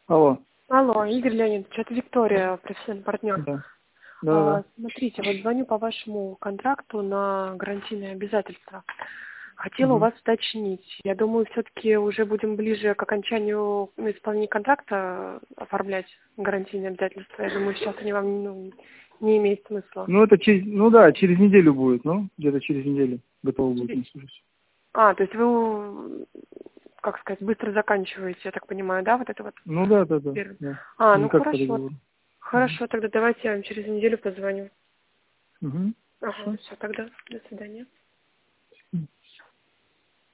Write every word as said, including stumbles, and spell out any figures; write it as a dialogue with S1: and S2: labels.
S1: Алло.
S2: Алло, Игорь Леонидович, это Виктория, профессиональный партнер.
S1: Да. Да,
S2: А,
S1: да.
S2: смотрите, вот звоню по вашему контракту на гарантийные обязательства. Хотела у
S1: Угу.
S2: вас уточнить. Я думаю, все-таки уже будем ближе к окончанию ну, исполнения контракта оформлять гарантийные обязательства. Я думаю, сейчас они вам ну, не имеют смысла.
S1: Ну, это через, ну да, через неделю будет, ну, где-то через неделю готово будет
S2: Через-
S1: не слушать.
S2: А, то есть вы, как сказать, быстро заканчиваете, я так понимаю, да, вот это вот?
S1: Ну да, да, да.
S2: первое?
S1: Да.
S2: А, ну
S1: Не как по
S2: хорошо.
S1: договору. Угу.
S2: Хорошо, тогда давайте я вам через неделю позвоню.
S1: Угу.
S2: Ага,
S1: Все.
S2: все, тогда до свидания.